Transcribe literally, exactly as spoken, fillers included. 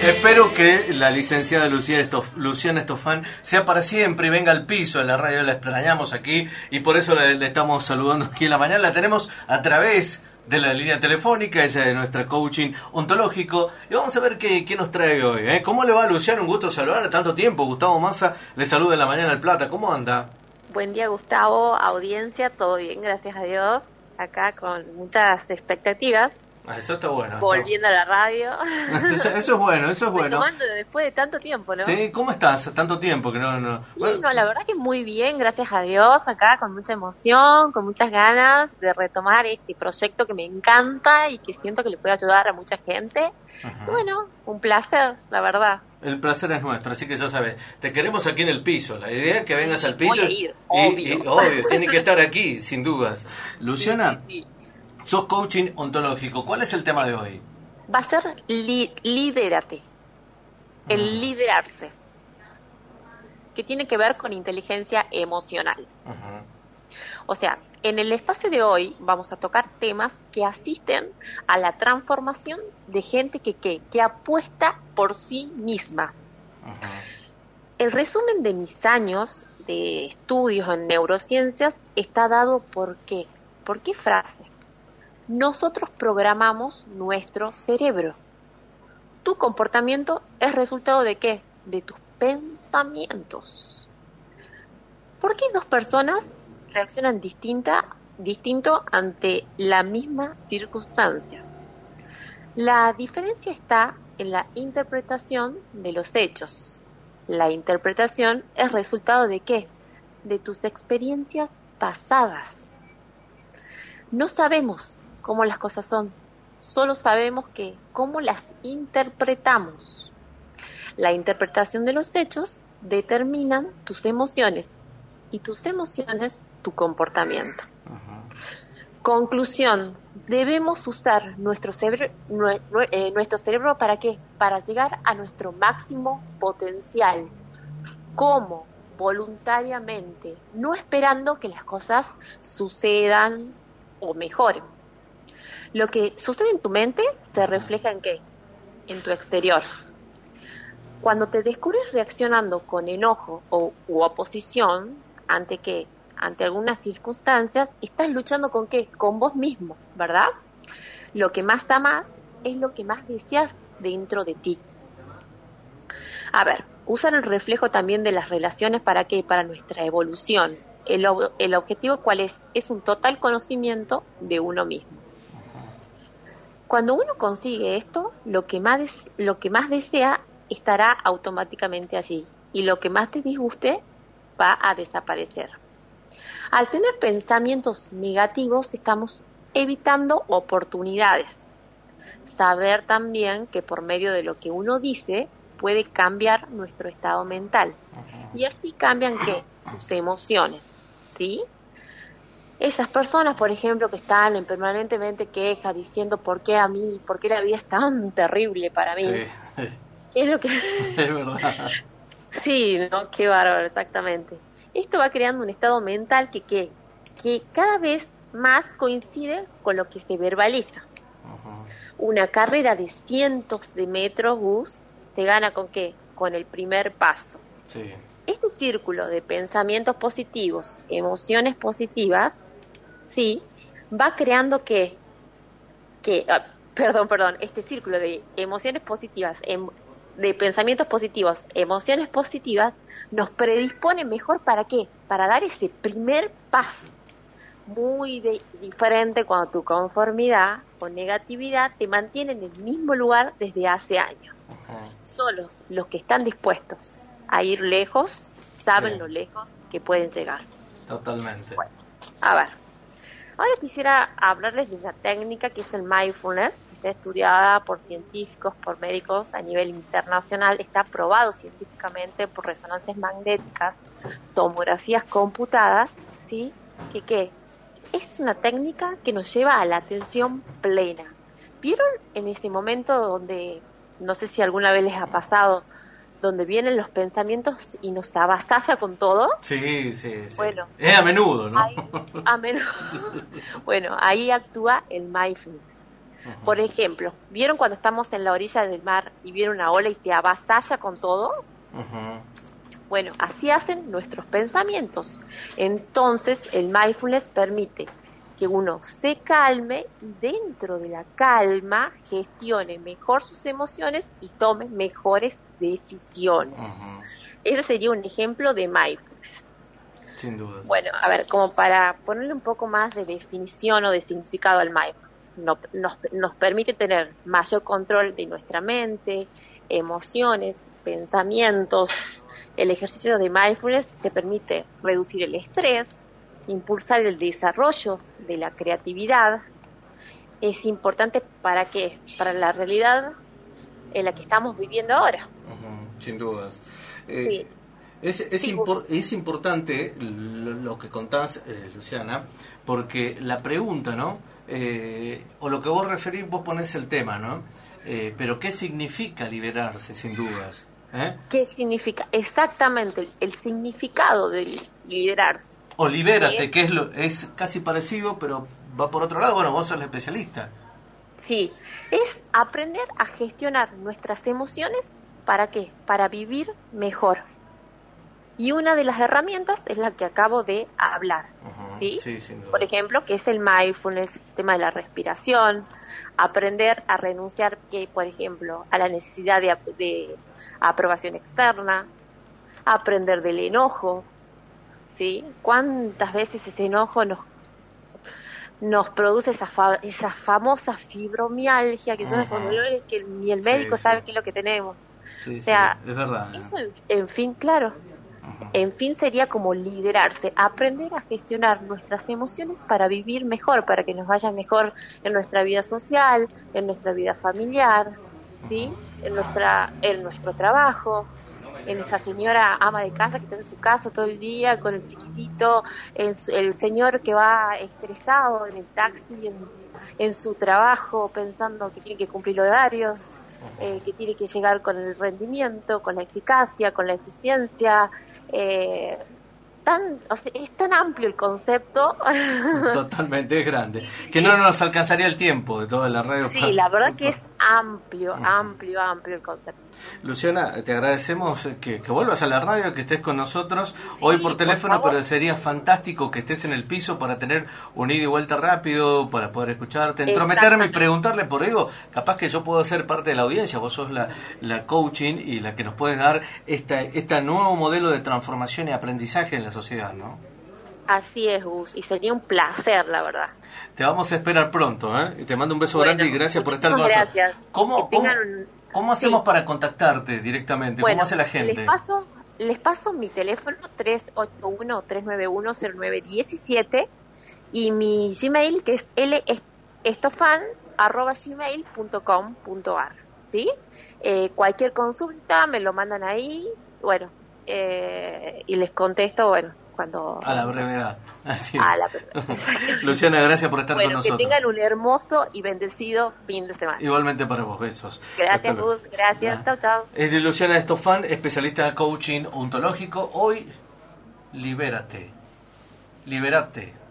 Espero que la licenciada Luciana, Estof, Luciana Estofan sea para siempre y venga al piso en la radio. La extrañamos aquí y por eso le, le estamos saludando aquí en la mañana. La tenemos a través de la línea telefónica, ella es nuestra coaching ontológico. Y vamos a ver qué, qué nos trae hoy. ¿eh? ¿Cómo le va, Luciana? Un gusto saludarle tanto tiempo. Gustavo Massa le saluda en la mañana al Plata. ¿Cómo anda? Buen día, Gustavo, audiencia, todo bien, gracias a Dios. Acá con muchas expectativas. Eso está bueno. Volviendo está... a la radio. Eso, eso es bueno, eso es bueno. Retomando después de tanto tiempo, ¿no? Sí, ¿cómo estás? Tanto tiempo que no... no... Sí, bueno. no, la verdad que muy bien, gracias a Dios, acá con mucha emoción, con muchas ganas de retomar este proyecto que me encanta y que siento que le puede ayudar a mucha gente. Ajá. Y bueno, un placer, la verdad. El placer es nuestro, así que ya sabes, te queremos aquí en el piso. La idea es que vengas sí, al piso. Voy a ir, y, obvio. Y, obvio, tiene que estar aquí, sin dudas. Luciana, sí, sí, sí. sos coaching ontológico. ¿Cuál es el tema de hoy? Va a ser li- lidérate, el Uh-huh. liderarse, que tiene que ver con inteligencia emocional. Uh-huh. O sea, en el espacio de hoy vamos a tocar temas que asisten a la transformación de gente que, que, que apuesta por sí misma. Uh-huh. El resumen de mis años de estudios en neurociencias está dado por qué. ¿Por qué frase? Nosotros programamos nuestro cerebro. Tu comportamiento es resultado de ¿qué? De tus pensamientos. ¿Por qué dos personas reaccionan distinta, distinto ante la misma circunstancia? La diferencia está en la interpretación de los hechos. La interpretación es resultado de ¿qué? De tus experiencias pasadas. No sabemos cómo las cosas son, solo sabemos que cómo las interpretamos. La interpretación de los hechos determinan tus emociones y tus emociones tu comportamiento. Uh-huh. Conclusión, debemos usar nuestro cerebro, eh, nuestro cerebro ¿para qué? Para llegar a nuestro máximo potencial. ¿Cómo? Voluntariamente, no esperando que las cosas sucedan o mejoren. Lo que sucede en tu mente se refleja en ¿qué? En tu exterior. Cuando te descubres reaccionando con enojo o u oposición ante qué, ante algunas circunstancias, estás luchando con qué, con vos mismo, ¿verdad? Lo que más amas es lo que más deseas dentro de ti. A ver, usan el reflejo también de las relaciones para qué, para nuestra evolución. El, el objetivo ¿cuál es? Es un total conocimiento de uno mismo. Cuando uno consigue esto, lo que más des- lo que más desea estará automáticamente allí y lo que más te disguste va a desaparecer. Al tener pensamientos negativos estamos evitando oportunidades. Saber también que por medio de lo que uno dice puede cambiar nuestro estado mental y así cambian ¿qué? Tus emociones, ¿sí? Esas personas, por ejemplo, que están en permanentemente queja diciendo por qué a mí, por qué la vida es tan terrible para mí. Sí. ¿Qué es lo que? Es verdad. Sí, ¿no? Qué bárbaro, exactamente. Esto va creando un estado mental que, que, que cada vez más coincide con lo que se verbaliza. Uh-huh. Una carrera de cientos de metros, Gus, te gana ¿con qué? Con el primer paso. Sí. Este círculo de pensamientos positivos, emociones positivas, sí, va creando que, que ah, perdón, perdón, este círculo de emociones positivas, em, de pensamientos positivos, emociones positivas, nos predispone mejor ¿para qué? Para dar ese primer paso. Muy de, diferente cuando tu conformidad o negatividad te mantiene en el mismo lugar desde hace años. Uh-huh. Solo los que están dispuestos a ir lejos saben sí. Lo lejos que pueden llegar. Totalmente. Bueno, a ver, ahora quisiera hablarles de una técnica que es el mindfulness. Está estudiada por científicos, por médicos a nivel internacional, está probado científicamente por resonancias magnéticas, tomografías computadas, ¿sí? Que qué es una técnica que nos lleva a la atención plena. ¿Vieron en ese momento donde, no sé si alguna vez les ha pasado, donde vienen los pensamientos y nos avasalla con todo? Sí, sí, sí. Bueno, es a menudo, ¿no? Ahí, a menudo. Bueno, ahí actúa el mindfulness. Uh-huh. Por ejemplo, ¿vieron cuando estamos en la orilla del mar y viene una ola y te avasalla con todo? Uh-huh. Bueno, así hacen nuestros pensamientos. Entonces, el mindfulness permite que uno se calme y dentro de la calma gestione mejor sus emociones y tome mejores decisiones. Uh-huh. Ese sería un ejemplo de mindfulness. Sin duda. Bueno, a ver, como para ponerle un poco más de definición o de significado al mindfulness, no, nos, nos permite tener mayor control de nuestra mente, emociones, pensamientos. El ejercicio de mindfulness te permite reducir el estrés, impulsar el desarrollo de la creatividad. Es importante para qué, para la realidad en la que estamos viviendo ahora. Uh-huh, sin dudas. Eh, sí. Es, es, sí, impor, es importante lo, lo que contás, eh, Luciana, porque la pregunta, ¿no? Eh, o lo que vos referís, vos ponés el tema, ¿no? Eh, pero ¿qué significa liberarse, sin dudas? ¿Eh? ¿Qué significa? Exactamente, el, el significado de liderarse. O libérate, es? que es, lo, es casi parecido, pero va por otro lado. Bueno, vos sos la especialista. Sí, es aprender a gestionar nuestras emociones, ¿para qué? Para vivir mejor. Y una de las herramientas es la que acabo de hablar, uh-huh, ¿sí? Sí, sin duda. Por ejemplo, que es el mindfulness, el tema de la respiración, aprender a renunciar, que por ejemplo, a la necesidad de, de aprobación externa, aprender del enojo, ¿sí? ¿Cuántas veces ese enojo nos nos produce esa fa- esa famosa fibromialgia, que son uh-huh. esos dolores que ni el médico sí, sabe sí. qué es lo que tenemos? Sí, o sea, sí, es verdad. Eso, en, en fin, claro. En fin, sería como liderarse, aprender a gestionar nuestras emociones para vivir mejor, para que nos vaya mejor en nuestra vida social, en nuestra vida familiar, ¿sí? En nuestra, en nuestro trabajo, en esa señora ama de casa que está en su casa todo el día con el chiquitito, en su, el señor que va estresado en el taxi, en, en su trabajo, pensando que tiene que cumplir horarios, eh, que tiene que llegar con el rendimiento, con la eficacia, con la eficiencia. Eh, tan, o sea, es tan amplio el concepto. Totalmente, es grande. Sí, que sí. No nos alcanzaría el tiempo de toda la radio. Sí, la verdad que es amplio, amplio, amplio el concepto. Luciana, te agradecemos que, que vuelvas a la radio, que estés con nosotros sí, hoy por teléfono, por pero sería fantástico que estés en el piso para tener un ida y vuelta rápido, para poder escucharte, entrometerme y preguntarle, por digo, capaz que yo puedo ser parte de la audiencia, vos sos la, la coaching y la que nos puedes dar esta, este nuevo modelo de transformación y aprendizaje en la sociedad, ¿no? Así es, Gus, y sería un placer, la verdad. Te vamos a esperar pronto, ¿eh? Te mando un beso bueno, grande y gracias por estar con nosotros. Gracias. ¿Cómo, ¿cómo, un... ¿cómo hacemos sí. para contactarte directamente? Bueno, ¿Cómo hace la gente? Les paso, les paso mi teléfono tres ocho uno, tres nueve uno, cero nueve uno siete y mi Gmail que es lestofan arroba gmail punto com punto ar, ¿sí? Eh, cualquier consulta me lo mandan ahí, bueno, eh, y les contesto, bueno, cuando... A la brevedad. Así. A la brevedad. Luciana, gracias por estar bueno, con nosotros. Que tengan un hermoso y bendecido fin de semana. Igualmente para vos, besos. Gracias, Gus, gracias, chao, chao. Es de Luciana Estofan, especialista de coaching ontológico. Hoy, libérate. Libérate.